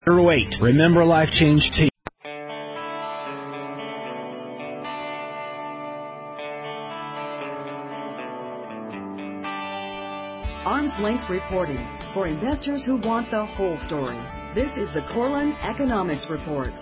Wait, remember Life Change Tea. Arm's length reporting for investors who want the whole story. This is the Corlin Economics Report.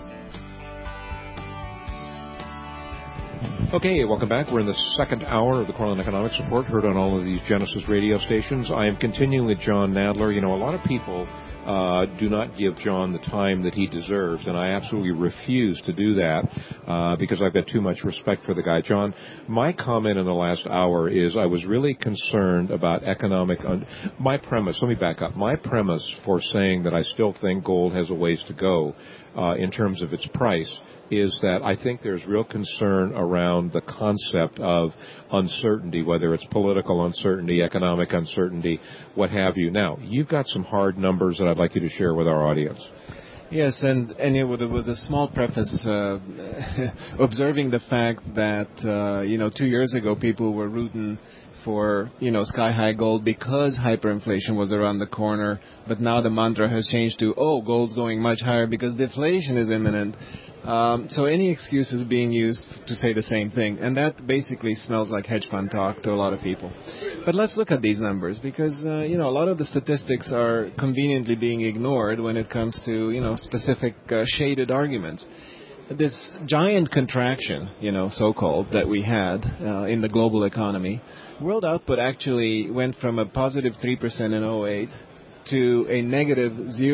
Okay, welcome back. We're in the second hour of the Corlin Economics Report, heard on all of these Genesis radio stations. I am continuing with John Nadler. You know, a lot of people do not give John the time that he deserves, and I absolutely refuse to do that because I've got too much respect for the guy. John, my comment in the last hour is I was really concerned about economic... my premise, let me back up. My premise for saying that I still think gold has a ways to go in terms of its price is that I think there's real concern around the concept of uncertainty, whether it's political uncertainty, economic uncertainty, what have you. Now, you've got some hard numbers that I'd like you to share with our audience. Yes, and with a small preface, observing the fact that 2 years ago people were rooting for sky-high gold because hyperinflation was around the corner, but now the mantra has changed to gold's going much higher because deflation is imminent. So any excuse is being used to say the same thing, and that basically smells like hedge fund talk to a lot of people. But let's look at these numbers because a lot of the statistics are conveniently being ignored when it comes to specific shaded arguments. This giant contraction, so-called, that we had in the global economy, world output actually went from a positive 3% in '08 to a negative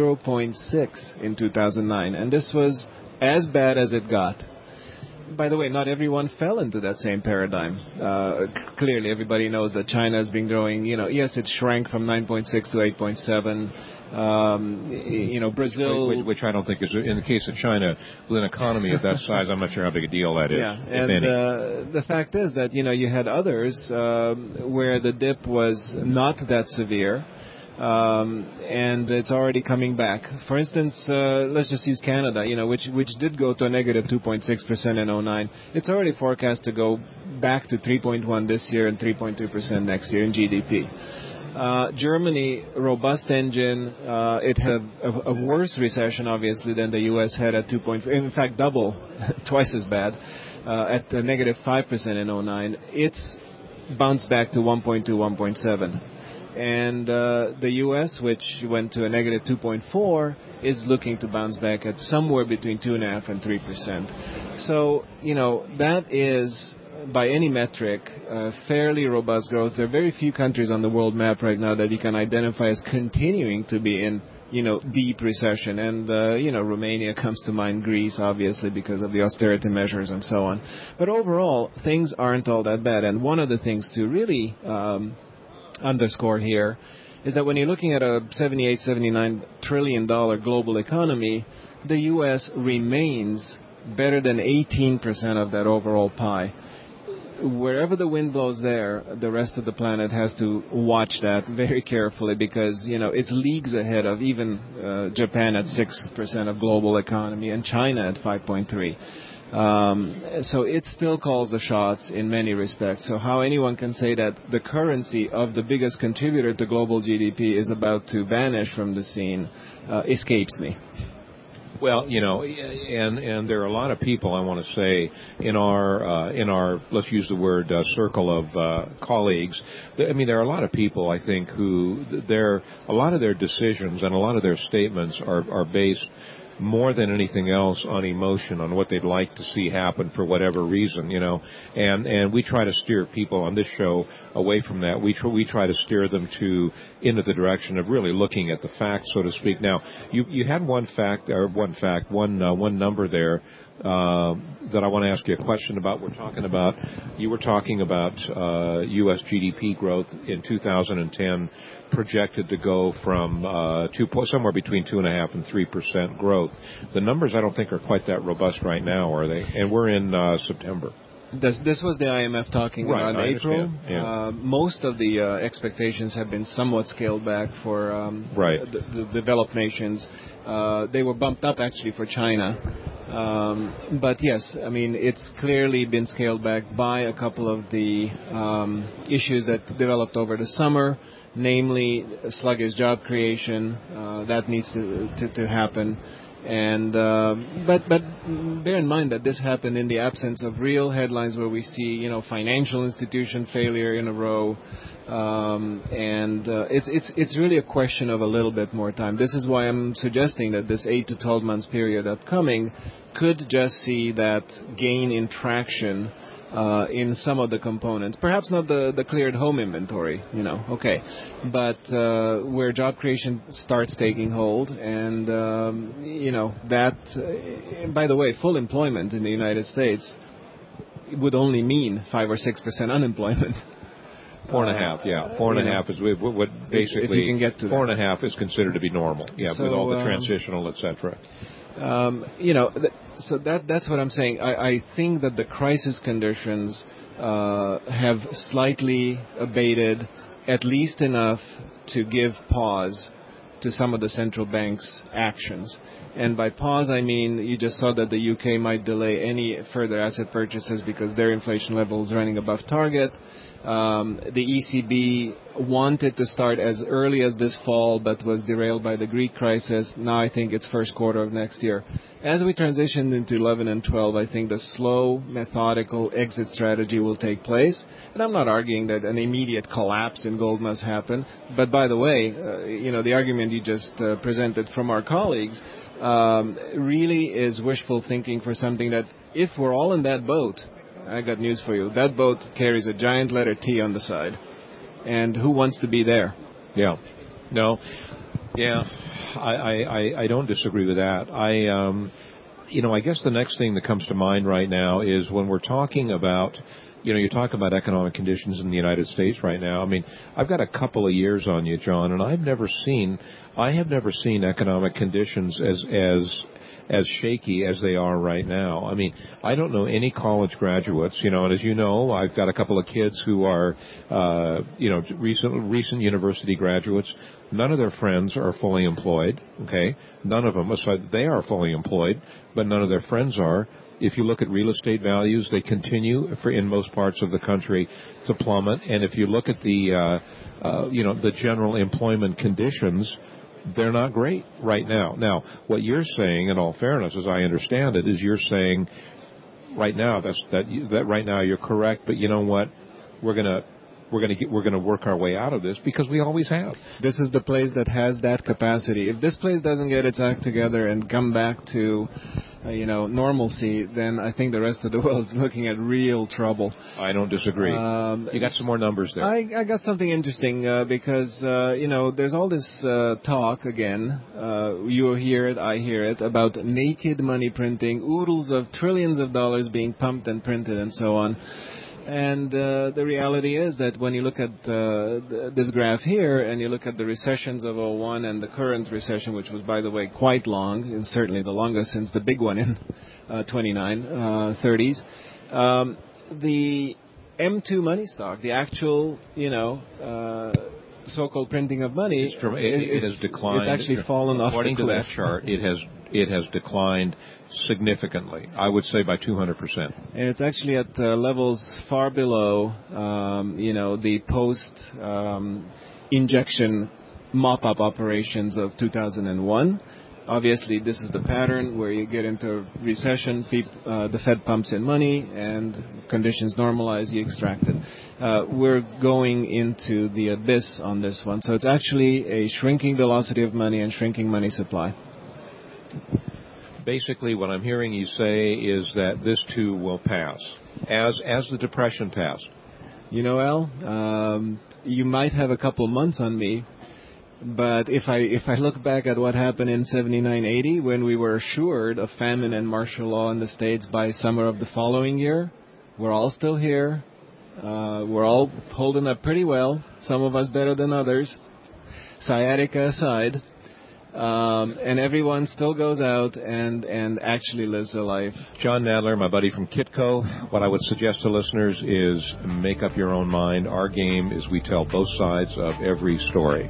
0.6 in 2009, and this was as bad as it got. By the way, not everyone fell into that same paradigm. Clearly, everybody knows that China has been growing. Yes, it shrank from 9.6 to 8.7. Brazil... Which I don't think is, in the case of China, with an economy of that size, I'm not sure how big a deal that is, if any. The fact is that, you had others where the dip was not that severe. And it's already coming back. For instance, let's just use Canada, which did go to a negative 2.6% in '09. It's already forecast to go back to 3.1 this year and 3.2% next year in GDP. Germany, robust engine. It had a worse recession, obviously, than the U.S. had at 2.4. In fact, double, twice as bad, at a negative 5% in '09. It's bounced back to 1.2, 1.7. And the U.S., which went to a negative 2.4, is looking to bounce back at somewhere between 2.5% and 3%. So, that is, by any metric, fairly robust growth. There are very few countries on the world map right now that you can identify as continuing to be in, deep recession. And, Romania comes to mind, Greece, obviously, because of the austerity measures and so on. But overall, things aren't all that bad. And one of the things to really... underscore here is that when you're looking at a $78-79 trillion global economy, the U.S. remains better than 18% of that overall pie. Wherever the wind blows there, the rest of the planet has to watch that very carefully because, it's leagues ahead of even Japan at 6% of global economy and China at 5.3%. So it still calls the shots in many respects. So how anyone can say that the currency of the biggest contributor to global GDP is about to vanish from the scene escapes me. Well, and there are a lot of people, I want to say, in our let's use the word circle of colleagues. I mean, there are a lot of people, I think, who a lot of their decisions and a lot of their statements are based more than anything else on emotion, on what they'd like to see happen for whatever reason, and we try to steer people on this show away from that. We try to steer them into the direction of really looking at the facts, so to speak. Now, you had one number there that I want to ask you a question about. You were talking about U.S. GDP growth in 2010 projected to go from somewhere between 2.5% and 3% growth. The numbers I don't think are quite that robust right now, are they? And we're in September. This was the IMF talking about April. Yeah. Most of the expectations have been somewhat scaled back for the developed nations. They were bumped up actually for China. But yes, I mean, it's clearly been scaled back by a couple of the issues that developed over the summer. namely sluggish job creation. That needs to happen. And but bear in mind that this happened in the absence of real headlines where we see financial institution failure in a row, and it's really a question of a little bit more time. This is why I'm suggesting that this 8 to 12 months period upcoming could just see that gain in traction in some of the components, perhaps not the cleared home inventory, okay, but where job creation starts taking hold, and that, by the way, full employment in the United States would only mean 5 or 6% unemployment. 4.5, yeah. 4.5 is what basically. If you can get to 4.5 is considered to be normal. Yeah, so, with all the transitional, etc. So that's what I'm saying. I think that the crisis conditions have slightly abated, at least enough to give pause to some of the central banks' actions. And by pause, I mean you just saw that the UK might delay any further asset purchases because their inflation level is running above target. The ECB wanted to start as early as this fall, but was derailed by the Greek crisis. Now I think it's first quarter of next year. As we transition into 11 and 12, I think the slow, methodical exit strategy will take place. And I'm not arguing that an immediate collapse in gold must happen. But by the way, the argument you just presented from our colleagues really is wishful thinking for something that, if we're all in that boat, I got news for you. That boat carries a giant letter T on the side. And who wants to be there? Yeah. No. Yeah. I don't disagree with that. I guess the next thing that comes to mind right now is when we're talking about, you talk about economic conditions in the United States right now. I mean, I've got a couple of years on you, John, and I have never seen economic conditions as shaky as they are right now. I mean, I don't know any college graduates, and as you know, I've got a couple of kids who are, recent university graduates. None of their friends are fully employed, okay? None of them. Aside, they are fully employed, but none of their friends are. If you look at real estate values, they continue, in most parts of the country, to plummet. And if you look at the general employment conditions, they're not great right now. Now, what you're saying, in all fairness, as I understand it, is you're saying right now that right now you're correct, but you know what? We're going to work our way out of this because we always have. This is the place that has that capacity. If this place doesn't get its act together and come back to normalcy, then I think the rest of the world's looking at real trouble. I don't disagree. You got some more numbers there. I got something interesting because there's all this talk again. You hear it, I hear it, about naked money printing, oodles of trillions of dollars being pumped and printed and so on. And the reality is that when you look at this graph here and you look at the recessions of 2001 and the current recession, which was, by the way, quite long, and certainly the longest since the big one in 30s, the M2 money stock, the actual, so-called printing of money, it has declined. It's actually fallen off the cliff. According to that chart, it has declined significantly. I would say by 200%. And it's actually at levels far below, the post-injection mop-up operations of 2001. Obviously, this is the pattern where you get into recession, the Fed pumps in money, and conditions normalize, you extract it. We're going into the abyss on this one. So it's actually a shrinking velocity of money and shrinking money supply. Basically, what I'm hearing you say is that this too will pass, as the Depression passed. Al, you might have a couple months on me, but if I look back at what happened in 79-80, when we were assured of famine and martial law in the States by summer of the following year, we're all still here. We're all holding up pretty well, some of us better than others, sciatica aside. And everyone still goes out and actually lives a life. John Nadler, my buddy from Kitco. What I would suggest to listeners is make up your own mind. Our game is we tell both sides of every story.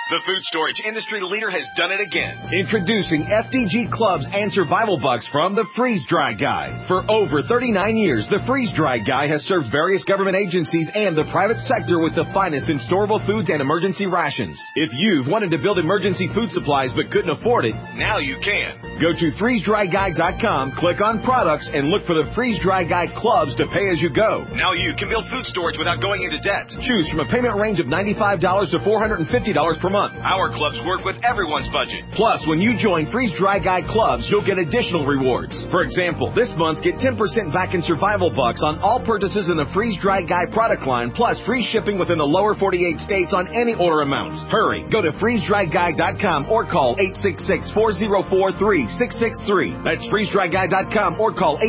The food storage industry leader has done it again. Introducing FDG Clubs and Survival Bucks from the Freeze Dry Guy. For over 39 years, the Freeze Dry Guy has served various government agencies and the private sector with the finest in storable foods and emergency rations. If you've wanted to build emergency food supplies but couldn't afford it, now you can. Go to freezedryguy.com, click on products, and look for the Freeze Dry Guy Clubs to pay as you go. Now you can build food storage without going into debt. Choose from a payment range of $95 to $450 per month. Our clubs work with everyone's budget. Plus, when you join Freeze Dry Guy Clubs, you'll get additional rewards. For example, this month, get 10% back in Survival Bucks on all purchases in the Freeze Dry Guy product line, plus free shipping within the lower 48 states on any order amount. Hurry, go to freezedryguy.com or call 866-404-3663. That's freezedryguy.com or call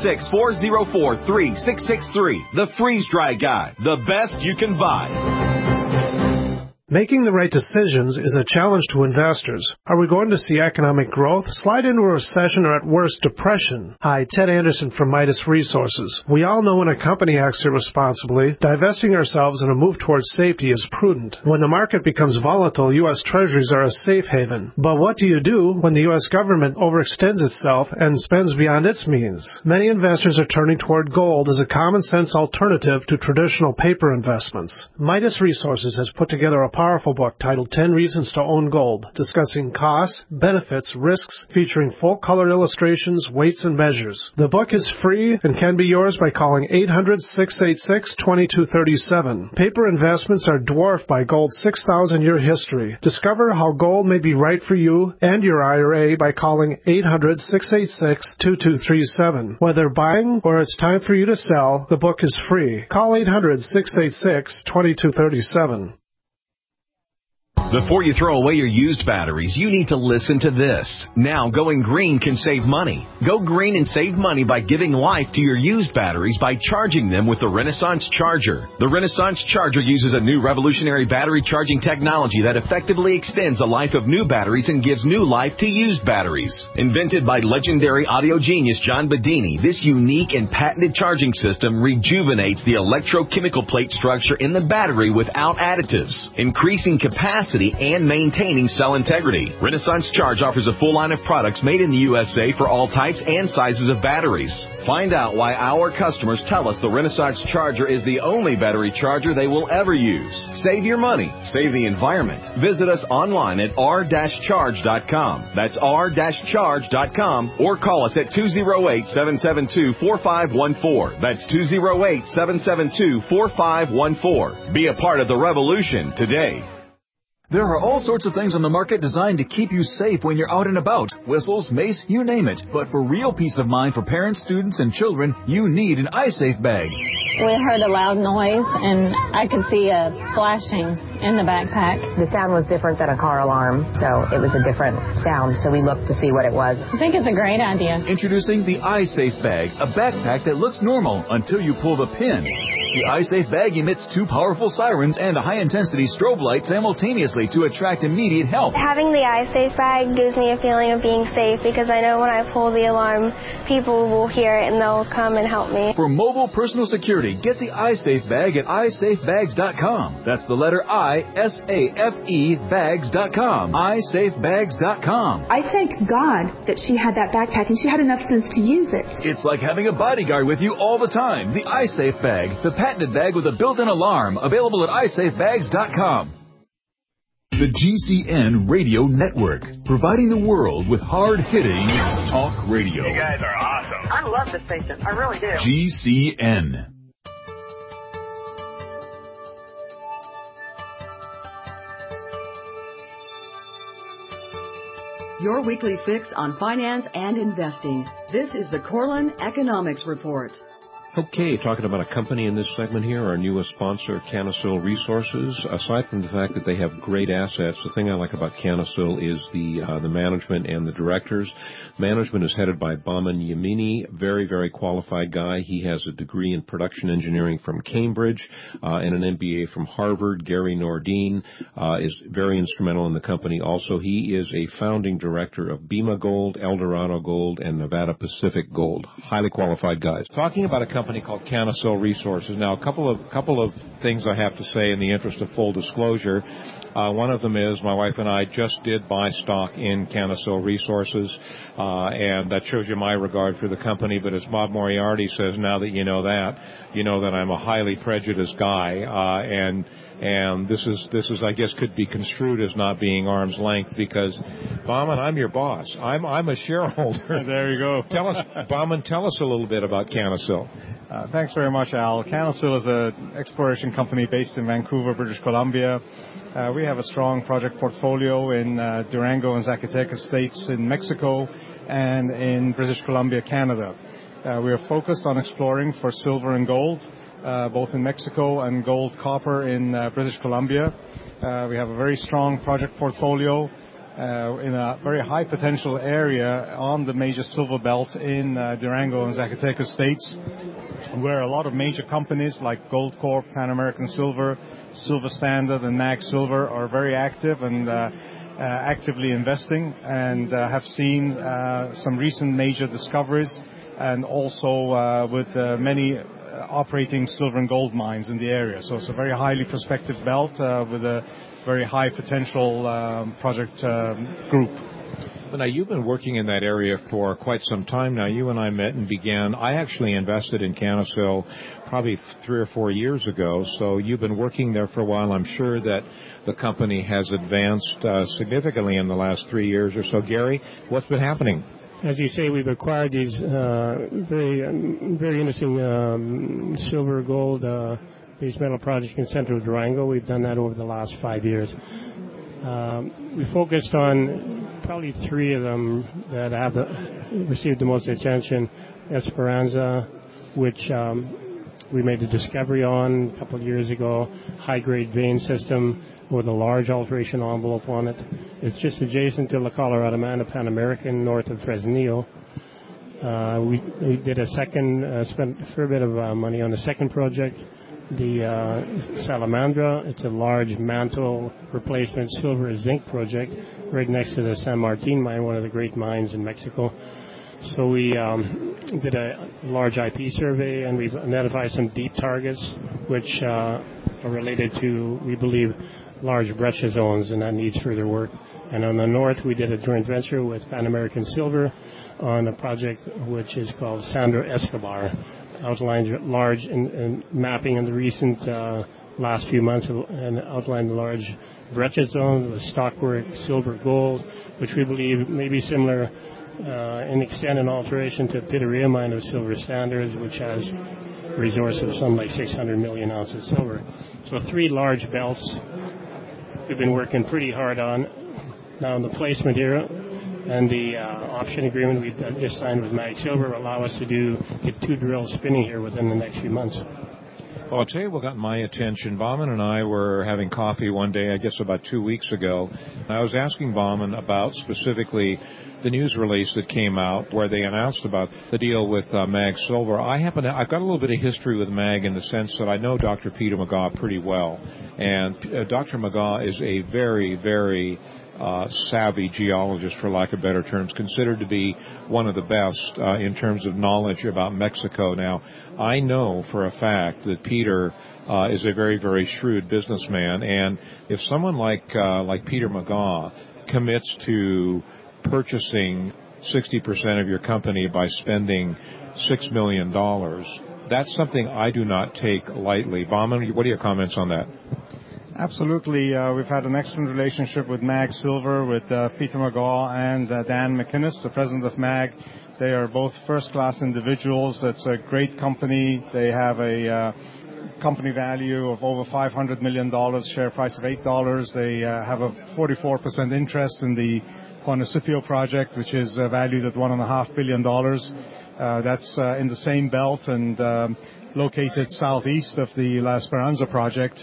866-404-3663. The Freeze Dry Guy, the best you can buy. Making the right decisions is a challenge to investors. Are we going to see economic growth, slide into a recession, or at worst, depression? Hi, Ted Anderson from Midas Resources. We all know when a company acts irresponsibly, divesting ourselves in a move towards safety is prudent. When the market becomes volatile, U.S. Treasuries are a safe haven. But what do you do when the U.S. government overextends itself and spends beyond its means? Many investors are turning toward gold as a common-sense alternative to traditional paper investments. Midas Resources has put together a powerful book titled 10 Reasons to Own Gold, discussing costs, benefits, risks, featuring full-color illustrations, weights, and measures. The book is free and can be yours by calling 800-686-2237. Paper investments are dwarfed by gold's 6,000-year history. Discover how gold may be right for you and your IRA by calling 800-686-2237. Whether buying or it's time for you to sell, the book is free. Call 800-686-2237. Before you throw away your used batteries, you need to listen to this. Now, going green can save money. Go green and save money by giving life to your used batteries by charging them with the Renaissance Charger. The Renaissance Charger uses a new revolutionary battery charging technology that effectively extends the life of new batteries and gives new life to used batteries. Invented by legendary audio genius John Bedini, this unique and patented charging system rejuvenates the electrochemical plate structure in the battery without additives, increasing capacity and maintaining cell integrity. Renaissance Charge offers a full line of products made in the USA for all types and sizes of batteries. Find out why our customers tell us the Renaissance Charger is the only battery charger they will ever use. Save your money. Save the environment. Visit us online at r-charge.com. That's r-charge.com or call us at 208-772-4514. That's 208-772-4514. Be a part of the revolution today. There are all sorts of things on the market designed to keep you safe when you're out and about. Whistles, mace, you name it. But for real peace of mind for parents, students, and children, you need an iSafe bag. We heard a loud noise, and I could see a flashing in the backpack. The sound was different than a car alarm, so it was a different sound, so we looked to see what it was. I think it's a great idea. Introducing the iSafe bag, a backpack that looks normal until you pull the pin. The iSafe bag emits 2 powerful sirens and a high-intensity strobe light simultaneously to attract immediate help. Having the iSafe bag gives me a feeling of being safe because I know when I pull the alarm, people will hear it and they'll come and help me. For mobile personal security, get the iSafe bag at isafebags.com. That's the letter I-S-A-F-E bags.com. isafebags.com. I thank God that she had that backpack and she had enough sense to use it. It's like having a bodyguard with you all the time. The iSafe bag, the patented bag with a built-in alarm, available at isafebags.com. The GCN Radio Network, providing the world with hard-hitting talk radio. You guys are awesome. I love this station. I really do. GCN. Your weekly fix on finance and investing. This is the Corlin Economics Report. Okay, talking about a company in this segment here, our newest sponsor, Canasil Resources. Aside from the fact that they have great assets, the thing I like about Canasil is the management and the directors. Management is headed by Baman Yamini, very, very qualified guy. He has a degree in production engineering from Cambridge and an MBA from Harvard. Gary Nordine is very instrumental in the company. Also, he is a founding director of Bema Gold, Eldorado Gold, and Nevada Pacific Gold. Highly qualified guys. Talking about a company company called Canasil Resources. Now, a couple of things I have to say in the interest of full disclosure. One of them is my wife and I just did buy stock in Canasil Resources, and that shows you my regard for the company. But as Bob Moriarty says, now that you know that I'm a highly prejudiced guy, and this is I guess could be construed as not being arm's length because, Bauman, I'm your boss. I'm a shareholder. There you go. Bauman, tell us a little bit about Canasil. Thanks very much, Al. Canasil is an exploration company based in Vancouver, British Columbia. We have a strong project portfolio in Durango and Zacatecas states in Mexico and in British Columbia, Canada. We are focused on exploring for silver and gold, both in Mexico and gold copper in British Columbia. We have a very strong project portfolio in a very high potential area on the major silver belt in Durango and Zacatecas states, where a lot of major companies like Goldcorp, Pan American Silver, Silver Standard, and MAG Silver are very active and actively investing, and have seen some recent major discoveries, and also with many operating silver and gold mines in the area. So it's a very highly prospective belt with a very high potential project group. Now, you've been working in that area for quite some time now. You and I met and I actually invested in Canasil probably 3 or 4 years ago, so you've been working there for a while. I'm sure that the company has advanced significantly in the last 3 years or so. Gary, what's been happening? As you say, we've acquired these very interesting silver, gold, base metal projects in central Durango. We've done that over the last 5 years. We focused on probably 3 of them that have received the most attention. Esperanza, which we made a discovery on a couple of years ago, high-grade vein system with a large alteration envelope on it. It's just adjacent to La Colorada Mana Pan American, north of Fresnillo. We did spent a fair bit of money on the second project, the Salamandra. It's a large mantle replacement silver zinc project right next to the San Martin mine, one of the great mines in Mexico. So we did a large IP survey, and we've identified some deep targets which are related to, we believe, large breccia zones, and that needs further work. And on the north, we did a joint venture with Pan American Silver on a project which is called Sandra Escobar. Outlined large in mapping in the recent last few months, and outlined the large breccia zone with stockwork, silver, gold, which we believe may be similar in extent and alteration to Pitarrilla mine of Silver Standards, which has a resource of something like 600 million ounces silver. So 3 large belts we've been working pretty hard on. Now the placement here and the option agreement we've just signed with MAG Silver will allow us to get 2 drills spinning here within the next few months. Well, I'll tell you what got my attention. Bauman and I were having coffee one day, I guess about 2 weeks ago. I was asking Bauman about specifically the news release that came out where they announced about the deal with MAG Silver. I've got a little bit of history with MAG in the sense that I know Dr. Peter McGaugh pretty well. And Dr. McGaugh is a very, very savvy geologist, for lack of better terms, considered to be one of the best in terms of knowledge about Mexico. Now, I know for a fact that Peter is a very, very shrewd businessman, and if someone like Peter McGaugh commits to purchasing 60% of your company by spending $6 million, that's something I do not take lightly. Bauman, what are your comments on that? Absolutely. We've had an excellent relationship with MAG Silver, with Peter McGaugh and Dan McInnes, the president of MAG. They are both first-class individuals. It's a great company. They have a company value of over $500 million, share price of $8. They have a 44% interest in the Juanicipio project, which is valued at $1.5 billion. That's in the same belt and located southeast of the La Esperanza project.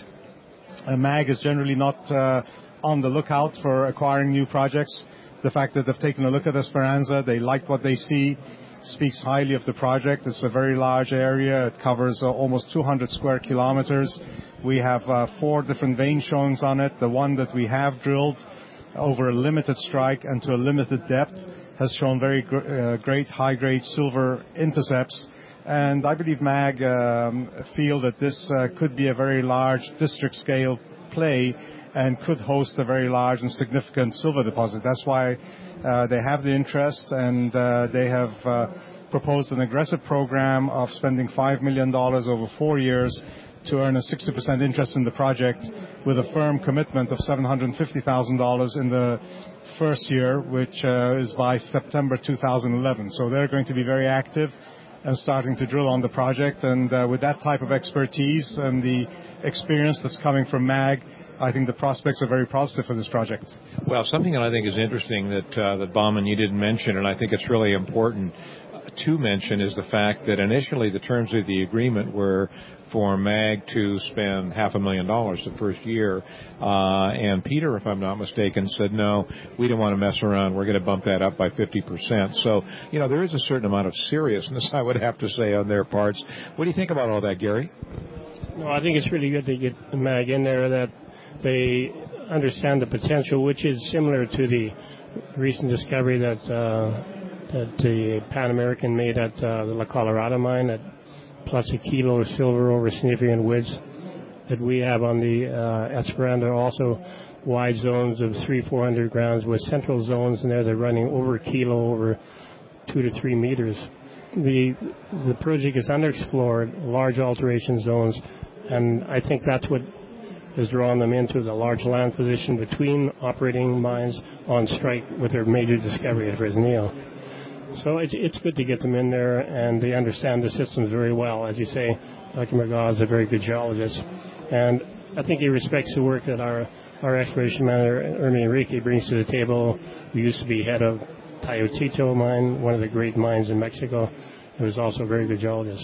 MAG is generally not on the lookout for acquiring new projects. The fact that they've taken a look at Esperanza, they like what they see, speaks highly of the project. It's a very large area. It covers almost 200 square kilometers. We have 4 different vein showings on it. The one that we have drilled over a limited strike and to a limited depth has shown very great high-grade silver intercepts. And I believe MAG feel that this could be a very large district-scale play and could host a very large and significant silver deposit. That's why they have the interest, and they have proposed an aggressive program of spending $5 million over 4 years to earn a 60% interest in the project, with a firm commitment of $750,000 in the first year, which is by September 2011. So they're going to be very active and starting to drill on the project. And with that type of expertise and the experience that's coming from MAG, I think the prospects are very positive for this project. Well, something that I think is interesting that Bauman, you didn't mention, and I think it's really important to mention, is the fact that initially the terms of the agreement were for MAG to spend $500,000 the first year. And Peter, if I'm not mistaken, said, no, we don't want to mess around. We're going to bump that up by 50%. So, there is a certain amount of seriousness, I would have to say, on their parts. What do you think about all that, Gary? No, I think it's really good to get MAG in there, that they understand the potential, which is similar to the recent discovery that the Pan American made at the La Colorada mine, at plus a kilo of silver over significant widths that we have on the Esperanza. Also wide zones of 300-400 grams with central zones in there that are running over a kilo over 2 to 3 meters. The project is underexplored, large alteration zones, and I think that's what has drawn them into the large land position between operating mines on strike with their major discovery at Fresnillo. So it's good to get them in there, and they understand the systems very well. As you say, Dr. McGaw is a very good geologist, and I think he respects the work that our exploration manager, Ernie Enrique, brings to the table. We used to be head of Tayoltito mine, one of the great mines in Mexico. He was also a very good geologist.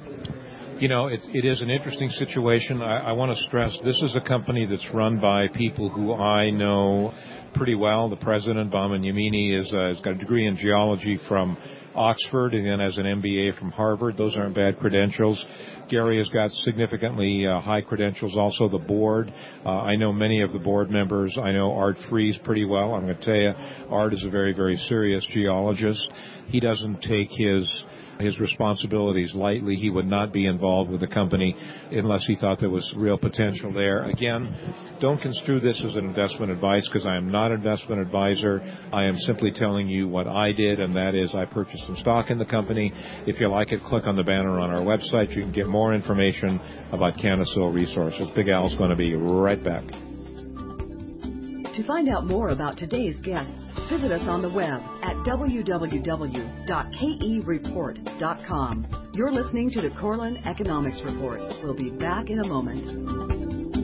It is an interesting situation. I want to stress this is a company that's run by people who I know pretty well. The president, Bauman Yamini, has got a degree in geology from Oxford and then has an MBA from Harvard. Those aren't bad credentials. Gary has got significantly high credentials. Also, the board. I know many of the board members. I know Art Fries pretty well. I'm going to tell you, Art is a very, very serious geologist. He doesn't take his responsibilities lightly. He would not be involved with the company unless he thought there was real potential there. Again, don't construe this as an investment advice, because I am not an investment advisor. I am simply telling you what I did, and that is I purchased some stock in the company. If you like it, click on the banner on our website. You can get more information about Canasil Resources. Big Al's going to be right back. To find out more about today's guests, visit us on the web at www.kereport.com. You're listening to the Corlin Economics Report. We'll be back in a moment.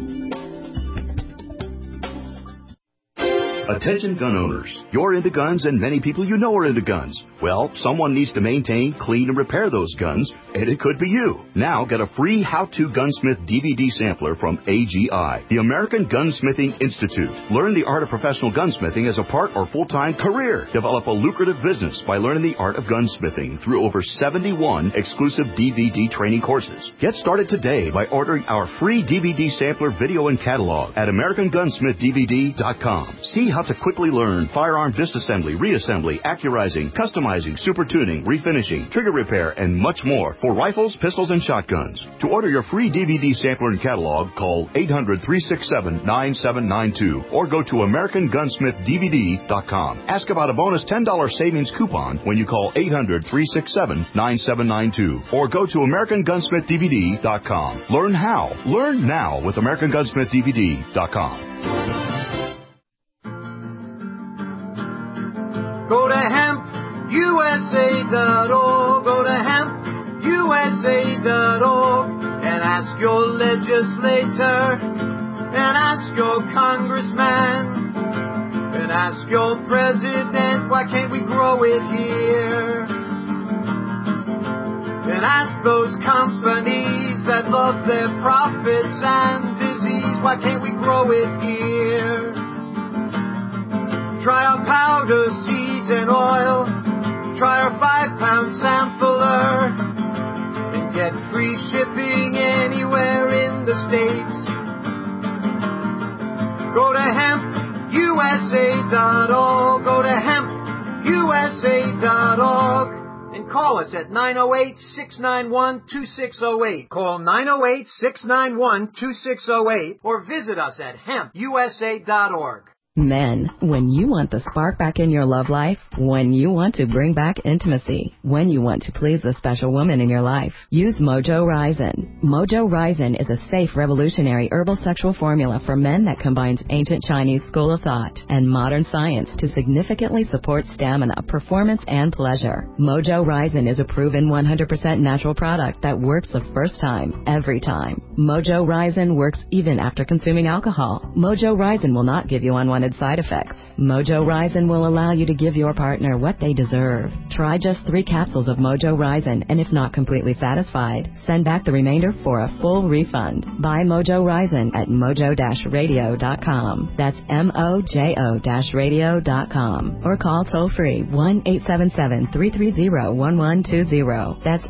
Attention gun owners. You're into guns and many people you know are into guns. Well, someone needs to maintain, clean, and repair those guns, and it could be you. Now get a free How-To Gunsmith DVD sampler from AGI, the American Gunsmithing Institute. Learn the art of professional gunsmithing as a part or full-time career. Develop a lucrative business by learning the art of gunsmithing through over 71 exclusive DVD training courses. Get started today by ordering our free DVD sampler video and catalog at AmericanGunsmithDVD.com. See how to quickly learn firearm disassembly, reassembly, accurizing, customizing, super tuning, refinishing, trigger repair, and much more for rifles, pistols, and shotguns. To order your free DVD sampler and catalog, call 800-367-9792 or go to AmericanGunsmithDVD.com. Ask about a bonus $10 savings coupon when you call 800-367-9792 or go to AmericanGunsmithDVD.com. Learn how. Learn now with AmericanGunsmithDVD.com. Go to hempusa.org, go to hempusa.org, and ask your legislator, and ask your congressman, and ask your president, why can't we grow it here? And ask those companies that love their profits and disease, why can't we grow it here? Try our powder, seeds, and oil. Try our 5-pound sampler. And get free shipping anywhere in the States. Go to hempusa.org. Go to hempusa.org. And Call us at 908-691-2608. Call 908-691-2608 or visit us at hempusa.org. Men, when you want the spark back in your love life, when you want to bring back intimacy, when you want to please the special woman in your life, use Mojo Ryzen. Mojo Ryzen is a safe, revolutionary herbal sexual formula for men that combines ancient Chinese school of thought and modern science to significantly support stamina, performance, and pleasure. Mojo Ryzen is a proven 100% natural product that works the first time, every time. Mojo Ryzen works even after consuming alcohol. Mojo Ryzen will not give you unwanted side effects. Mojo Ryzen will allow you to give your partner what they deserve. Try just 3 capsules of Mojo Ryzen, and if not completely satisfied, send back the remainder for a full refund. Buy Mojo Ryzen at mojo-radio.com. That's mojo-radio.com. Or call toll-free 1-877-330-1120. That's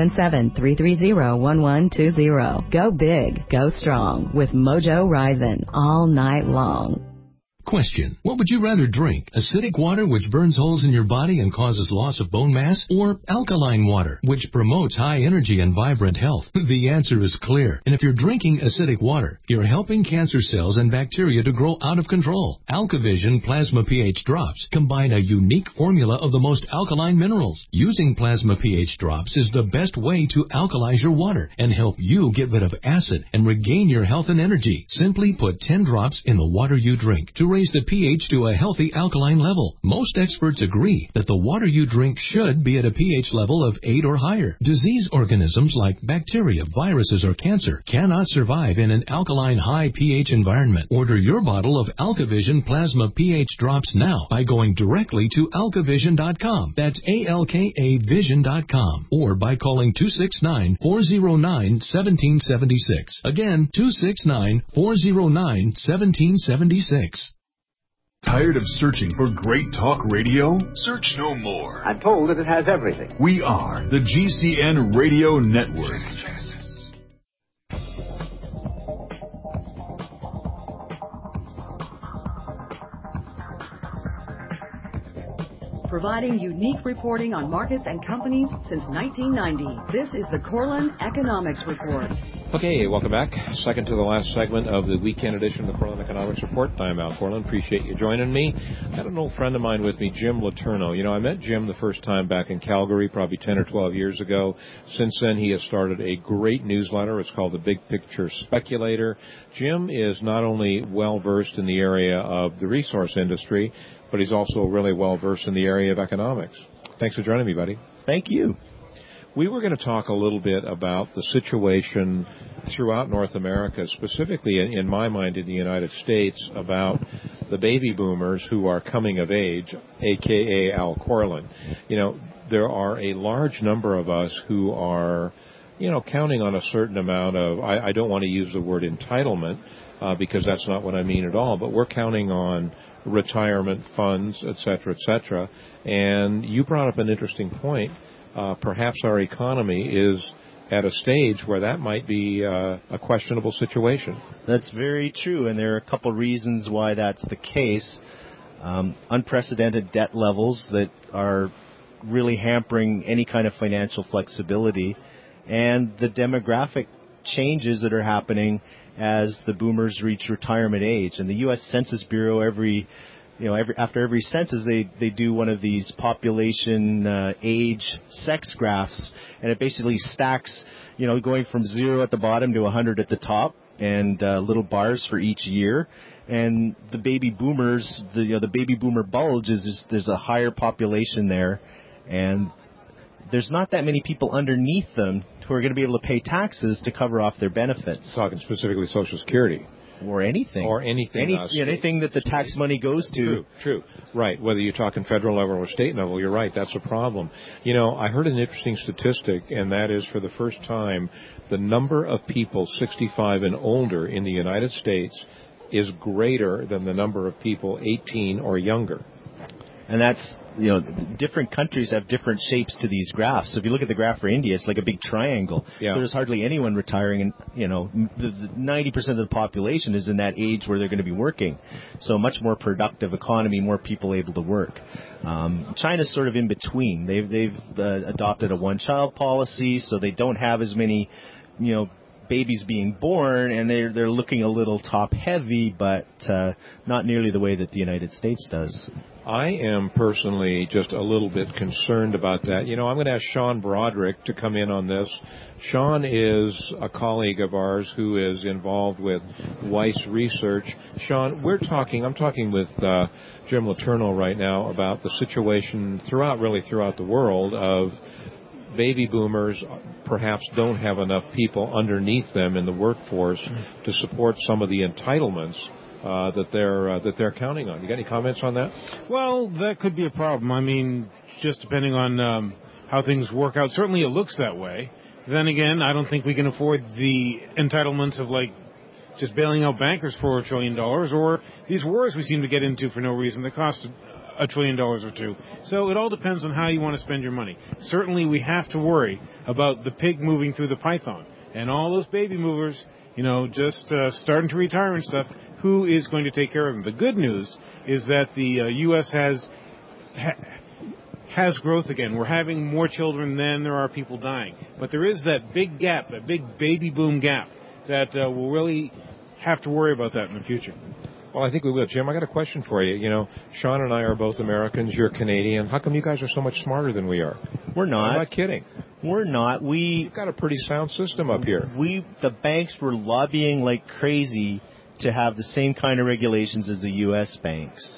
877-330-1120. Go big, go strong with Mojo Ryzen all night long. Question. What would you rather drink? Acidic water, which burns holes in your body and causes loss of bone mass? Or alkaline water, which promotes high energy and vibrant health? The answer is clear. And if you're drinking acidic water, you're helping cancer cells and bacteria to grow out of control. AlkaVision Plasma pH Drops combine a unique formula of the most alkaline minerals. Using Plasma pH Drops is the best way to alkalize your water and help you get rid of acid and regain your health and energy. Simply put 10 drops in the water you drink to raise the pH to a healthy alkaline level. Most experts agree that the water you drink should be at a pH level of 8 or higher. Disease organisms like bacteria, viruses, or cancer cannot survive in an alkaline high pH environment. Order your bottle of AlkaVision Plasma pH Drops now by going directly to alkavision.com. That's ALKAvision.com. Or by calling 269-409-1776. Again, 269-409-1776. Tired of searching for great talk radio? Search no more. I'm told that it has everything. We are the GCN Radio Network. Providing unique reporting on markets and companies since 1990. This is the Corlin Economics Report. Okay, welcome back. Second to the last segment of the weekend edition of the Corlin Economics Report. I'm Al Corlin. Appreciate you joining me. I had an old friend of mine with me, Jim Letourneau. You know, I met Jim the first time back in Calgary, probably 10 or 12 years ago. Since then, he has started a great newsletter. It's called The Big Picture Speculator. Jim is not only well-versed in the area of the resource industry, but he's also really well-versed in the area of economics. Thanks for joining me, buddy. Thank you. We were going to talk a little bit about the situation throughout North America, specifically in my mind in the United States, about the baby boomers who are coming of age, a.k.a. Al Corlin. You know, there are a large number of us who are, you know, counting on a certain amount of, I don't want to use the word entitlement, because that's not what I mean at all, but we're counting on retirement funds, et cetera, and you brought up an interesting point. Perhaps our economy is at a stage where that might be a questionable situation. That's very true, and there are a couple reasons why that's the case. Unprecedented debt levels that are really hampering any kind of financial flexibility, and the demographic changes that are happening as the boomers reach retirement age. And the U.S. Census Bureau after every census, they do one of these population age sex graphs, and it basically stacks, going from 0 at the bottom to 100 at the top, and little bars for each year. And the baby boomers, the baby boomer bulge there's a higher population there, and there's not that many people underneath them who are going to be able to pay taxes to cover off their benefits. Talking specifically Social Security. Or anything. Anything that the tax money goes to. True. Right. Whether you're talking federal level or state level, you're right. That's a problem. I heard an interesting statistic, and that is for the first time, the number of people 65 and older in the United States is greater than the number of people 18 or younger. And that's, different countries have different shapes to these graphs. So if you look at the graph for India, it's like a big triangle. Yeah. There's hardly anyone retiring, and, the 90% of the population is in that age where they're going to be working. So much more productive economy, more people able to work. China's sort of in between. They've adopted a one-child policy, so they don't have as many, babies being born, and they're looking a little top-heavy, but not nearly the way that the United States does. I am personally just a little bit concerned about that. I'm going to ask Sean Broderick to come in on this. Sean is a colleague of ours who is involved with Weiss Research. Sean, I'm talking with Jim Letourneau right now about the situation throughout the world of baby boomers perhaps don't have enough people underneath them in the workforce to support some of the entitlements that they're counting on. You got any comments on that? Well, that could be a problem. I mean, just depending on how things work out. Certainly it looks that way. Then again, I don't think we can afford the entitlements of, just bailing out bankers for $1 trillion, or these wars we seem to get into for no reason that cost $1 trillion or two. So it all depends on how you want to spend your money. Certainly we have to worry about the pig moving through the python. And all those baby movers, just starting to retire and stuff, who is going to take care of them? The good news is that the U.S. has growth again. We're having more children than there are people dying. But there is that big gap, that big baby boom gap, that we'll really have to worry about that in the future. Well, I think we will. Jim, I got a question for you. Sean and I are both Americans. You're Canadian. How come you guys are so much smarter than we are? We're not. I'm not kidding. We're not. We've got a pretty sound system up here. The banks were lobbying like crazy to have the same kind of regulations as the U.S. banks.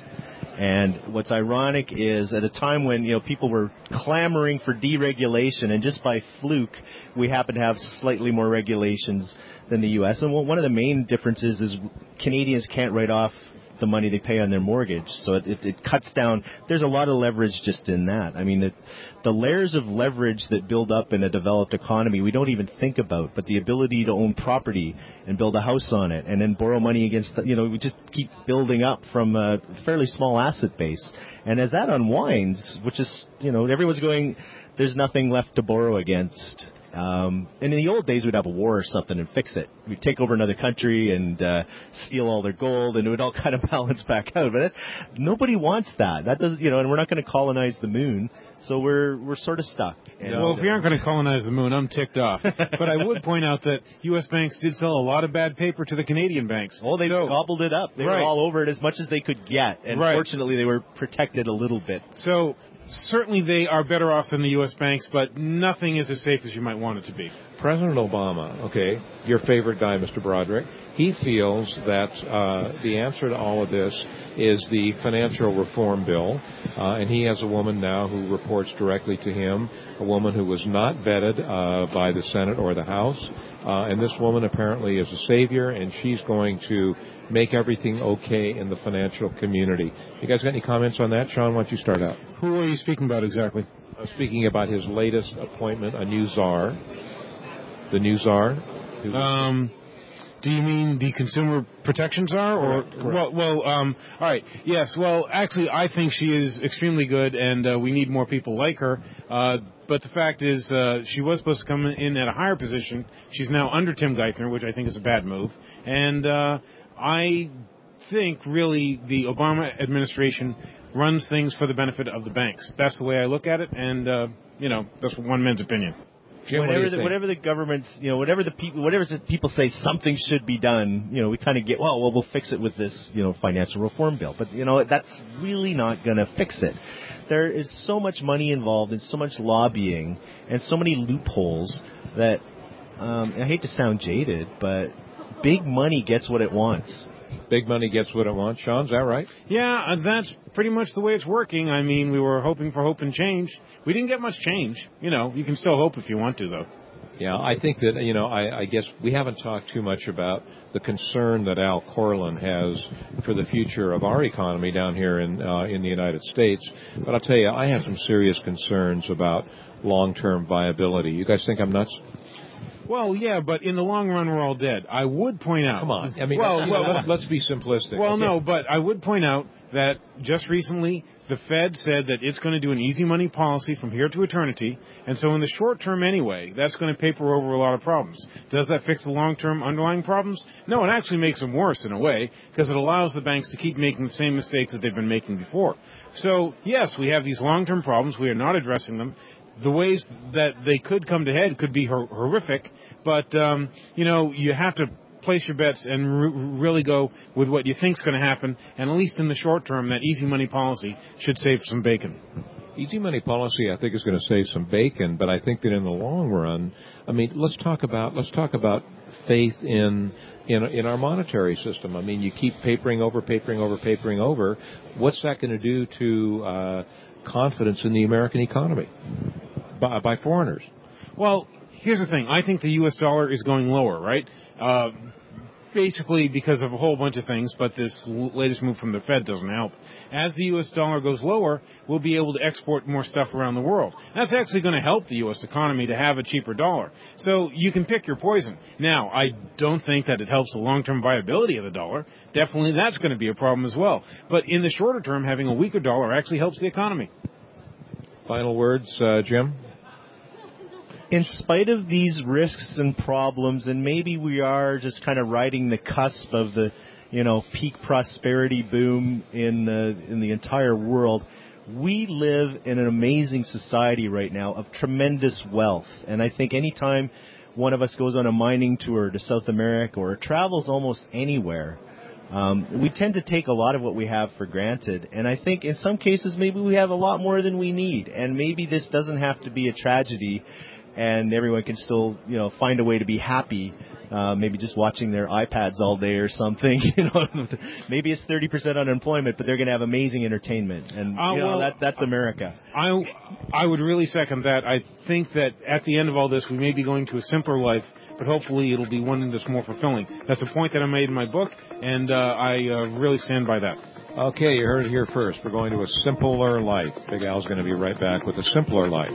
And what's ironic is at a time when, people were clamoring for deregulation, and just by fluke, we happen to have slightly more regulations than the U.S. And one of the main differences is Canadians can't write off the money they pay on their mortgage. So it cuts down. There's a lot of leverage just in that. I mean, the layers of leverage that build up in a developed economy we don't even think about, but the ability to own property and build a house on it and then borrow money against, we just keep building up from a fairly small asset base. And as that unwinds, which is, everyone's going, there's nothing left to borrow against. And in the old days, we'd have a war or something and fix it. We'd take over another country and steal all their gold, and it would all kind of balance back out. But nobody wants that. That does, and we're not going to colonize the moon, so we're sort of stuck. Well, if we aren't going to colonize the moon, I'm ticked off. But I would point out that U.S. banks did sell a lot of bad paper to the Canadian banks. Oh, they gobbled it up. They were all over it as much as they could get, and fortunately, they were protected a little bit. So certainly they are better off than the U.S. banks, but nothing is as safe as you might want it to be. President Obama, your favorite guy, Mr. Broderick, he feels that the answer to all of this is the financial reform bill, and he has a woman now who reports directly to him, a woman who was not vetted by the Senate or the House, and this woman apparently is a savior, and she's going to make everything okay in the financial community. You guys got any comments on that? Sean, why don't you start out? Who are you speaking about exactly? I'm speaking about his latest appointment, a new czar. The new czar. Do you mean the consumer protection czar? Or correct. All right. Yes. Well, actually, I think she is extremely good, and we need more people like her. But the fact is, she was supposed to come in at a higher position. She's now under Tim Geithner, which I think is a bad move. And I think, really, the Obama administration runs things for the benefit of the banks. That's the way I look at it, and, that's one man's opinion. Jim, whatever the government's, whatever the people say something should be done, we kind of get, we'll fix it with this, financial reform bill. But, that's really not going to fix it. There is so much money involved and so much lobbying and so many loopholes that, I hate to sound jaded, but big money gets what it wants. Big money gets what it wants. Sean, is that right? Yeah, that's pretty much the way it's working. I mean, we were hoping for hope and change. We didn't get much change. You can still hope if you want to, though. Yeah, I think that, I guess we haven't talked too much about the concern that Al Corlin has for the future of our economy down here in the United States. But I'll tell you, I have some serious concerns about long-term viability. You guys think I'm nuts? Well, yeah, but in the long run, we're all dead. I would point out... Come on. I mean, let's be simplistic. Well, no, but I would point out that just recently, The Fed said that it's going to do an easy money policy from here to eternity, and so in the short term anyway, that's going to paper over a lot of problems. Does that fix the long-term underlying problems? No, it actually makes them worse in a way, because it allows the banks to keep making the same mistakes that they've been making before. So, yes, we have these long-term problems. We are not addressing them. The ways that they could come to head could be horrific, but, you have to place your bets and really go with what you think's going to happen, and at least in the short term, that easy money policy should save some bacon. Easy money policy, I think, is going to save some bacon, but I think that in the long run, I mean, let's talk about faith in our monetary system. I mean, you keep papering over. What's that going to do to confidence in the American economy by foreigners? Well, here's the thing. I think the U.S. dollar is going lower, right? Basically because of a whole bunch of things, but this latest move from the Fed doesn't help. As the U.S. dollar goes lower, we'll be able to export more stuff around the world. That's actually going to help the U.S. economy to have a cheaper dollar. So you can pick your poison. Now, I don't think that it helps the long-term viability of the dollar. Definitely that's going to be a problem as well. But in the shorter term, having a weaker dollar actually helps the economy. Final words, Jim? In spite of these risks and problems, and maybe we are just kind of riding the cusp of the, peak prosperity boom in the entire world, we live in an amazing society right now of tremendous wealth. And I think anytime one of us goes on a mining tour to South America or travels almost anywhere, we tend to take a lot of what we have for granted. And I think in some cases maybe we have a lot more than we need. And maybe this doesn't have to be a tragedy, and everyone can still, find a way to be happy, maybe just watching their iPads all day or something. Maybe it's 30% unemployment, but they're going to have amazing entertainment, and that's America. I would really second that. I think that at the end of all this, we may be going to a simpler life, but hopefully it'll be one that's more fulfilling. That's a point that I made in my book, and I really stand by that. Okay, you heard it here first. We're going to a simpler life. Big Al's going to be right back with a simpler life.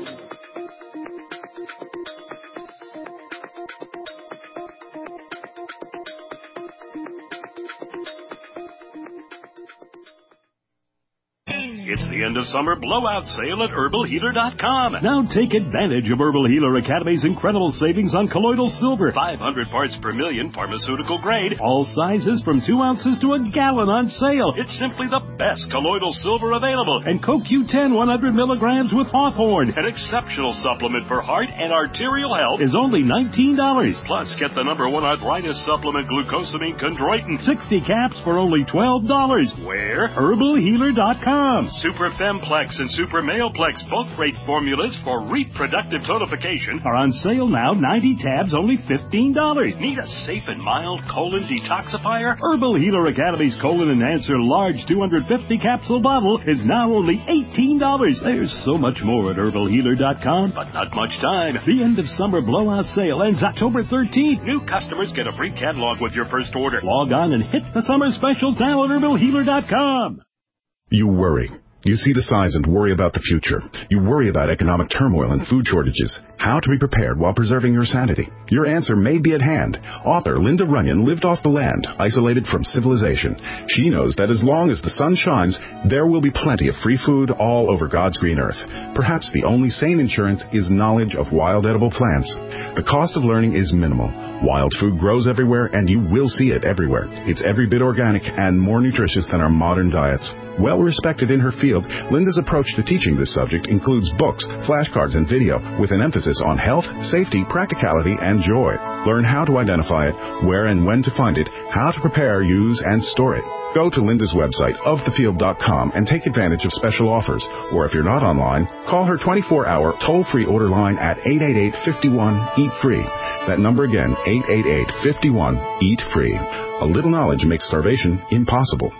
It's the end of summer blowout sale at HerbalHealer.com. Now take advantage of Herbal Healer Academy's incredible savings on colloidal silver. 500 parts per million, pharmaceutical grade. All sizes from 2 ounces to a gallon on sale. It's simply the best colloidal silver available. And CoQ10 100 milligrams with Hawthorne. An exceptional supplement for heart and arterial health is only $19. Plus, get the #1 arthritis supplement glucosamine chondroitin. 60 caps for only $12. Where? HerbalHealer.com. Super Femplex and Super Maleplex, both great formulas for reproductive tonification, are on sale now. 90 tabs, only $15. Need a safe and mild colon detoxifier? Herbal Healer Academy's Colon Enhancer large 250 capsule bottle is now only $18. There's so much more at HerbalHealer.com, but not much time. The end of summer blowout sale ends October 13th. New customers get a free catalog with your first order. Log on and hit the summer specials now at HerbalHealer.com. You worry. You see the signs and worry about the future. You worry about economic turmoil and food shortages. How to be prepared while preserving your sanity. Your answer may be at hand. Author Linda Runyon lived off the land, isolated from civilization. She knows that as long as the sun shines, there will be plenty of free food all over God's green earth. Perhaps the only sane insurance is knowledge of wild edible plants. The cost of learning is minimal. Wild food grows everywhere, and you will see it everywhere. It's every bit organic and more nutritious than our modern diets. Well respected in her field, Linda's approach to teaching this subject includes books, flashcards, and video with an emphasis on health, safety, practicality, and joy. Learn how to identify it, where and when to find it, how to prepare, use, and store it. Go to Linda's website, ofthefield.com, and take advantage of special offers. Or if you're not online, call her 24-hour toll-free order line at 888-51-EAT-FREE. That number again, 888-51-EAT-FREE. A little knowledge makes starvation impossible.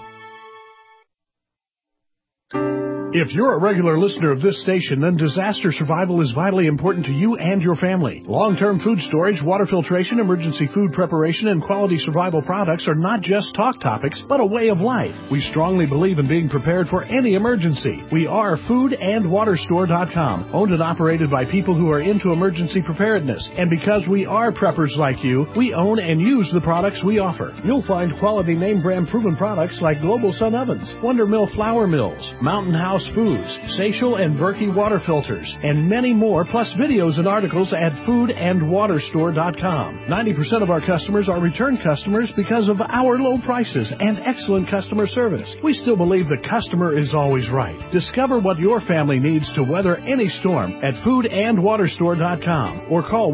If you're a regular listener of this station, then disaster survival is vitally important to you and your family. Long-term food storage, water filtration, emergency food preparation, and quality survival products are not just talk topics, but a way of life. We strongly believe in being prepared for any emergency. We are foodandwaterstore.com, owned and operated by people who are into emergency preparedness. And because we are preppers like you, we own and use the products we offer. You'll find quality name brand proven products like Global Sun Ovens, Wonder Mill Flour Mills, Mountain House House Foods, Seychelles and Berkey water filters, and many more, plus videos and articles at foodandwaterstore.com. 90% of our customers are return customers because of our low prices and excellent customer service. We still believe the customer is always right. Discover what your family needs to weather any storm at foodandwaterstore.com or call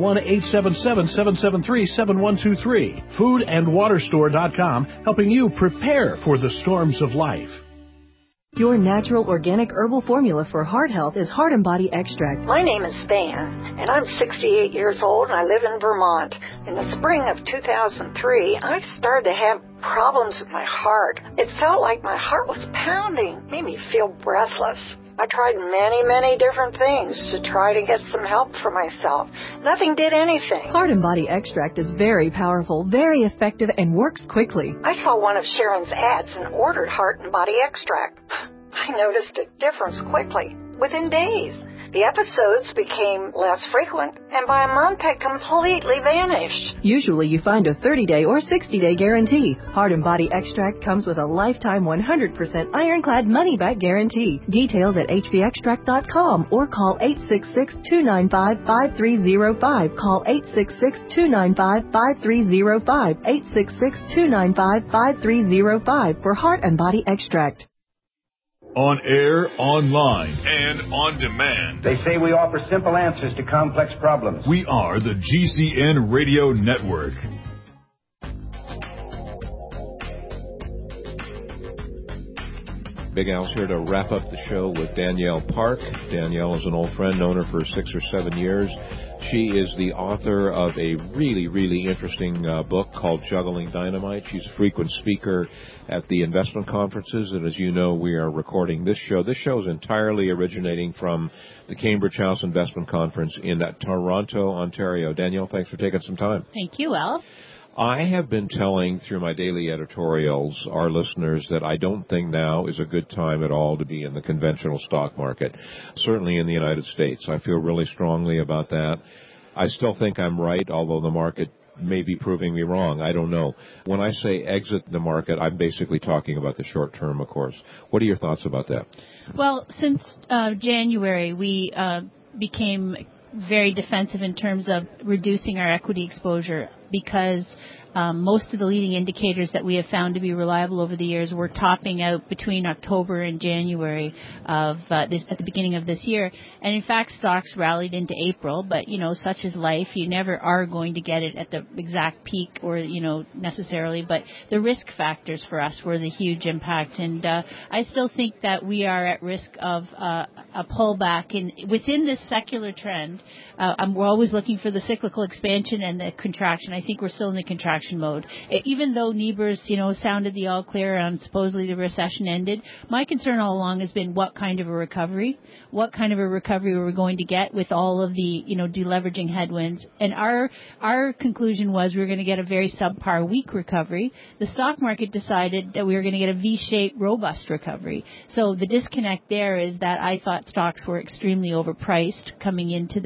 1-877-773-7123. Foodandwaterstore.com, helping you prepare for the storms of life. Your natural organic herbal formula for heart health is Heart and Body Extract. My name is Van, and I'm 68 years old, and I live in Vermont. In the spring of 2003, I started to have problems with my heart. It felt like my heart was pounding, made me feel breathless. I tried many different things to try to get some help for myself. Nothing did anything. Heart and Body Extract is very powerful, very effective, and works quickly. I saw one of Sharon's ads and ordered Heart and Body Extract. I noticed a difference quickly, within days. The episodes became less frequent, and by a month had completely vanished. Usually you find a 30-day or 60-day guarantee. Heart and Body Extract comes with a lifetime 100% ironclad money-back guarantee. Details at hvextract.com or call 866-295-5305. Call 866-295-5305. 866-295-5305 for Heart and Body Extract. On air, online, and on demand. They say we offer simple answers to complex problems. We are the GCN Radio Network. Big Al's here to wrap up the show with Danielle Park. Danielle is an old friend, known her for 6 or 7 years. She is the author of a really interesting book called Juggling Dynamite. She's a frequent speaker at the investment conferences, and as you know, we are recording this show. This show is entirely originating from the Cambridge House Investment Conference in Toronto, Ontario. Danielle, thanks for taking some time. Thank you, Al. I have been telling through my daily editorials our listeners that I don't think now is a good time at all to be in the conventional stock market, certainly in the United States. I feel really strongly about that. I still think I'm right, although the market may be proving me wrong. I don't know. When I say exit the market, I'm basically talking about the short term, of course. What are your thoughts about that? Well, since January, we became very defensive in terms of reducing our equity exposure because most of the leading indicators that we have found to be reliable over the years were topping out between October and January of at the beginning of this year. And in fact, stocks rallied into April, but, you know, such is life. You never are going to get it at the exact peak or, you know, necessarily, but the risk factors for us were the huge impact. And I still think that we are at risk of a pullback within this secular trend. We're always looking for the cyclical expansion and the contraction. I think we're still in the contraction mode. Even though Nebers, you know, sounded the all clear on supposedly the recession ended, my concern all along has been what kind of a recovery are we going to get with all of the, you know, deleveraging headwinds. And our conclusion was we were going to get a very subpar weak recovery. The stock market decided that we were going to get a V-shaped robust recovery. So the disconnect there is that I thought stocks were extremely overpriced coming into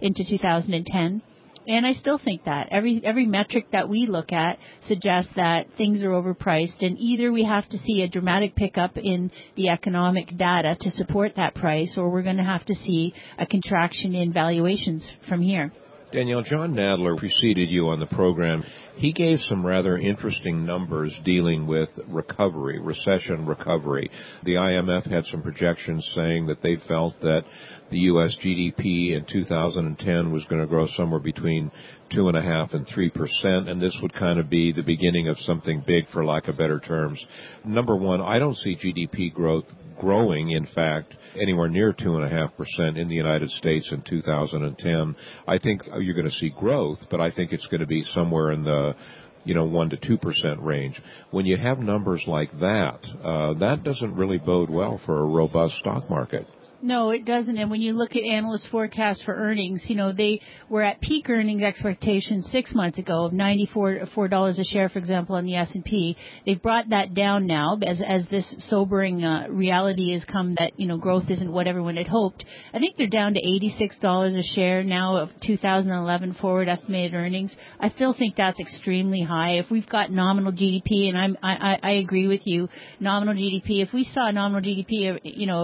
2010. And I still think that. Every metric that we look at suggests that things are overpriced, and either we have to see a dramatic pickup in the economic data to support that price, or we're going to have to see a contraction in valuations from here. Danielle, John Nadler preceded you on the program. He gave some rather interesting numbers dealing with recovery, recession recovery. The IMF had some projections saying that they felt that the U.S. GDP in 2010 was going to grow somewhere between 2.5% and 3%, and this would kind of be the beginning of something big, for lack of better terms. Number one, I don't see GDP growth growing, in fact, anywhere near 2.5% in the United States in 2010. I think you're going to see growth, but I think it's going to be somewhere in the 1 to 2% range. When you have numbers like that, that doesn't really bode well for a robust stock market. No, it doesn't. And when you look at analyst forecasts for earnings, they were at peak earnings expectations 6 months ago of $94 a share, for example, on the S&P. They've brought that down now as this sobering reality has come that, growth isn't what everyone had hoped. I think they're down to $86 a share now of 2011 forward estimated earnings. I still think that's extremely high. If we've got nominal GDP, and I agree with you, nominal GDP, if we saw nominal GDP,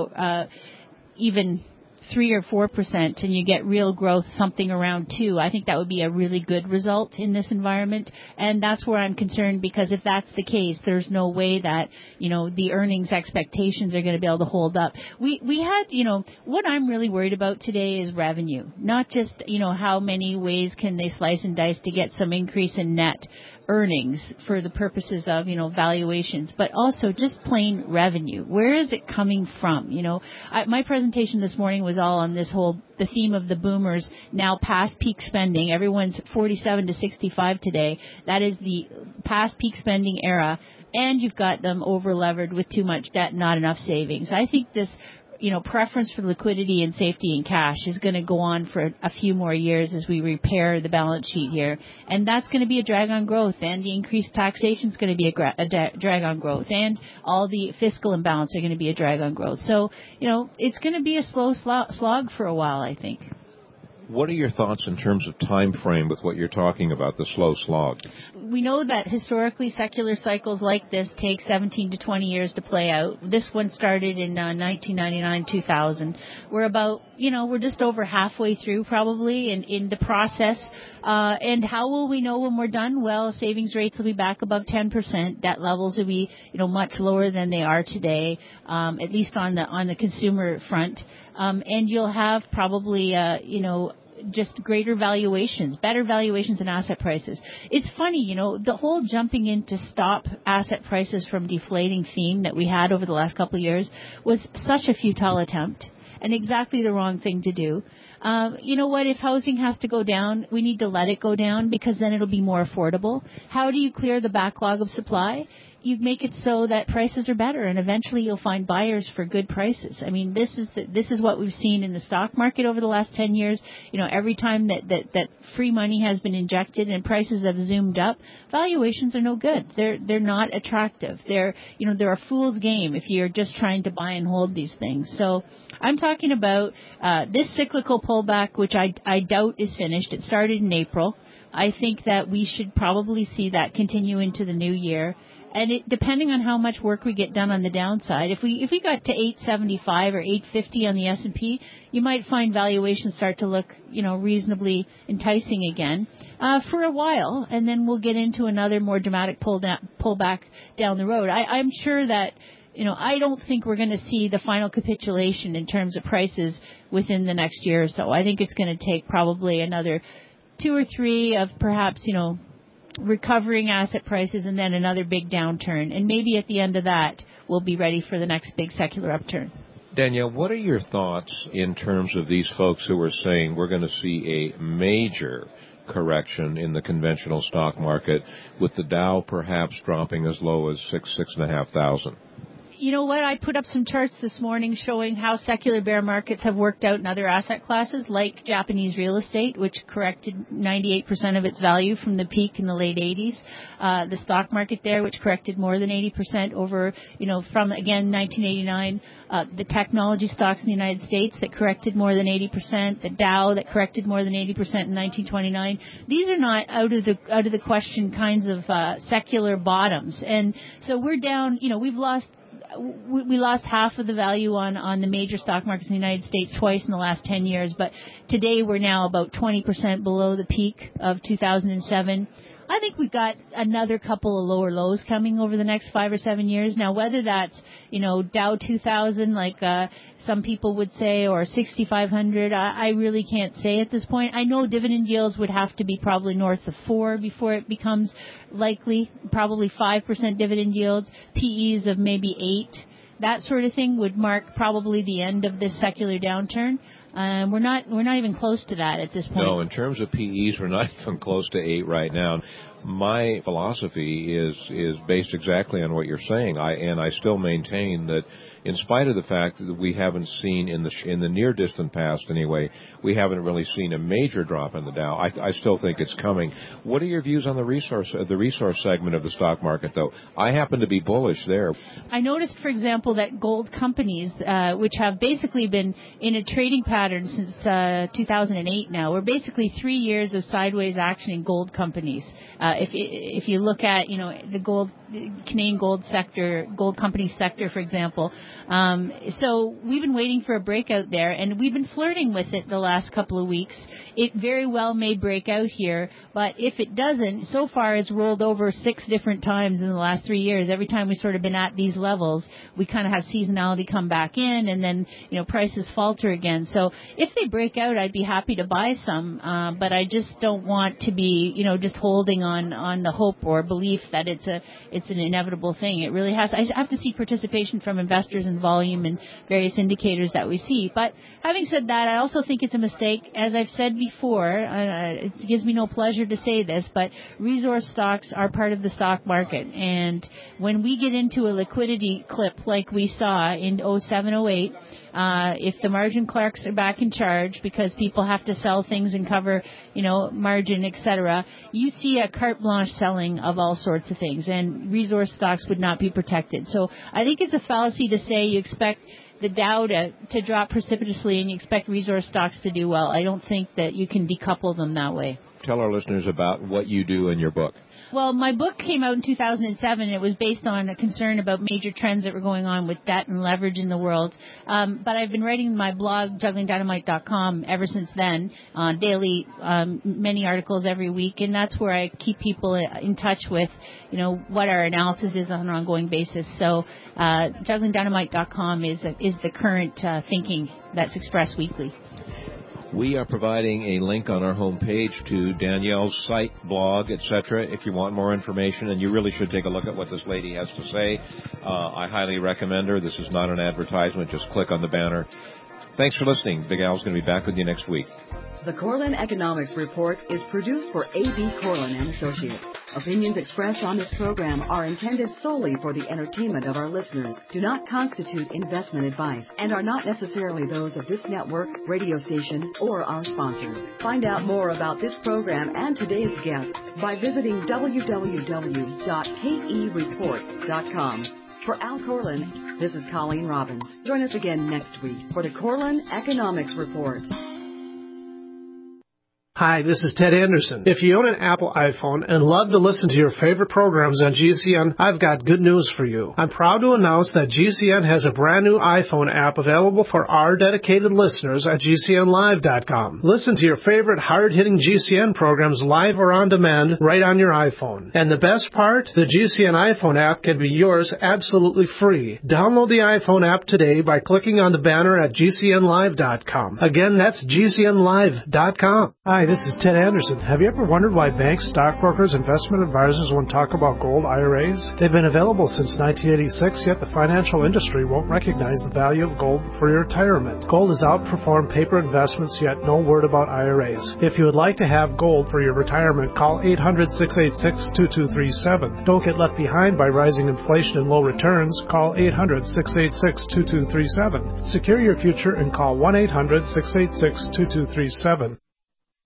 even 3 or 4%, and you get real growth something around 2%, I think that would be a really good result in this environment. And that's where I'm concerned, because if that's the case, there's no way that, the earnings expectations are going to be able to hold up. We had, what I'm really worried about today is revenue, not just, how many ways can they slice and dice to get some increase in net earnings for the purposes of, valuations, but also just plain revenue. Where is it coming from? My presentation this morning was all on the theme of the boomers now past peak spending. Everyone's 47 to 65 today. That is the past peak spending era. And you've got them over levered with too much debt, not enough savings. I think this preference for liquidity and safety and cash is going to go on for a few more years as we repair the balance sheet here. And that's going to be a drag on growth, and the increased taxation is going to be a drag on growth, and all the fiscal imbalance are going to be a drag on growth. So, it's going to be a slow slog for a while, I think. What are your thoughts in terms of time frame with what you're talking about, the slow slog? We know that historically secular cycles like this take 17 to 20 years to play out. This one started in 1999-2000. We're about, we're just over halfway through probably in the process. And how will we know when we're done? Well, savings rates will be back above 10%. Debt levels will be, much lower than they are today, at least on the consumer front. And you'll have probably, just greater valuations, better valuations and asset prices. It's funny, the whole jumping in to stop asset prices from deflating theme that we had over the last couple of years was such a futile attempt and exactly the wrong thing to do. You know what? If housing has to go down, we need to let it go down, because then it'll be more affordable. How do you clear the backlog of supply? You make it so that prices are better, and eventually you'll find buyers for good prices. I mean, this is what we've seen in the stock market over the last 10 years. Every time that free money has been injected and prices have zoomed up, valuations are no good. They're not attractive. They're a fool's game if you're just trying to buy and hold these things. So I'm talking about this cyclical pullback, which I doubt is finished. It started in April. I think that we should probably see that continue into the new year. And depending on how much work we get done on the downside, if we got to 875 or 850 on the S&P, you might find valuations start to look, reasonably enticing again for a while, and then we'll get into another more dramatic pullback down the road. I'm sure that, I don't think we're going to see the final capitulation in terms of prices within the next year or so. I think it's going to take probably another 2 or 3 of perhaps, recovering asset prices, and then another big downturn. And maybe at the end of that, we'll be ready for the next big secular upturn. Danielle, what are your thoughts in terms of these folks who are saying we're going to see a major correction in the conventional stock market, with the Dow perhaps dropping as low as 6,500? You know what? I put up some charts this morning showing how secular bear markets have worked out in other asset classes, like Japanese real estate, which corrected 98% of its value from the peak in the late 80s. The stock market there, which corrected more than 80% over, from, again, 1989. The technology stocks in the United States that corrected more than 80%. The Dow that corrected more than 80% in 1929. These are not out of the question kinds of secular bottoms. And so we're down, we lost half of the value on the major stock markets in the United States twice in the last 10 years, but today we're now about 20% below the peak of 2007. I think we've got another couple of lower lows coming over the next 5 or 7 years. Now, whether that's, Dow 2000, like some people would say, or 6,500, I really can't say at this point. I know dividend yields would have to be probably north of 4 before it becomes likely, probably 5% dividend yields, PEs of maybe 8. That sort of thing would mark probably the end of this secular downturn. We're not even close to that at this point. No, in terms of PEs, we're not even close to 8 right now. My philosophy is based exactly on what you're saying. I still maintain that, in spite of the fact that we haven't seen in the near distant past anyway, we haven't really seen a major drop in the Dow. I still think it's coming. What are your views on the resource segment of the stock market, though? I happen to be bullish there. I noticed, for example, that gold companies, which have basically been in a trading pattern since 2008 now, we're basically 3 years of sideways action in gold companies. If you look at, the Canadian gold sector, gold company sector, for example. So we've been waiting for a breakout there, and we've been flirting with it the last couple of weeks. It very well may break out here, but if it doesn't, so far it's rolled over 6 different times in the last 3 years. Every time we've sort of been at these levels, we kind of have seasonality come back in, and then, prices falter again. So if they break out, I'd be happy to buy some, but I just don't want to be, just holding on the hope or belief that it's an inevitable thing. It really has. I have to see participation from investors and volume and various indicators that we see. But having said that, I also think it's a mistake. As I've said before, it gives me no pleasure to say this, but resource stocks are part of the stock market. And when we get into a liquidity clip like we saw in 07-08, if the margin clerks are back in charge because people have to sell things and cover, margin, etc., you see a carte blanche selling of all sorts of things, and resource stocks would not be protected. So I think it's a fallacy to say you expect the Dow to drop precipitously and you expect resource stocks to do well. I don't think that you can decouple them that way. Tell our listeners about what you do in your book. Well, my book came out in 2007. It was based on a concern about major trends that were going on with debt and leverage in the world. But I've been writing my blog, jugglingdynamite.com, ever since then, daily, many articles every week. And that's where I keep people in touch with, what our analysis is on an ongoing basis. So jugglingdynamite.com is the current thinking that's expressed weekly. We are providing a link on our homepage to Danielle's site, blog, etc. If you want more information, and you really should take a look at what this lady has to say. I highly recommend her. This is not an advertisement. Just click on the banner. Thanks for listening. Big Al's going to be back with you next week. The Corlin Economics Report is produced for A.B. Corlin and Associates. Opinions expressed on this program are intended solely for the entertainment of our listeners, do not constitute investment advice, and are not necessarily those of this network, radio station, or our sponsors. Find out more about this program and today's guest by visiting www.kereport.com. For Al Corlin, this is Colleen Robbins. Join us again next week for the Corlin Economics Report. Hi, this is Ted Anderson. If you own an Apple iPhone and love to listen to your favorite programs on GCN, I've got good news for you. I'm proud to announce that GCN has a brand new iPhone app available for our dedicated listeners at GCNlive.com. Listen to your favorite hard-hitting GCN programs live or on demand right on your iPhone. And the best part? The GCN iPhone app can be yours absolutely free. Download the iPhone app today by clicking on the banner at GCNlive.com. Again, that's GCNlive.com. Hi, this is Ted Anderson. Have you ever wondered why banks, stockbrokers, investment advisors won't talk about gold IRAs? They've been available since 1986, yet the financial industry won't recognize the value of gold for your retirement. Gold has outperformed paper investments, yet no word about IRAs. If you would like to have gold for your retirement, call 800-686-2237. Don't get left behind by rising inflation and low returns. Call 800-686-2237. Secure your future and call 1-800-686-2237.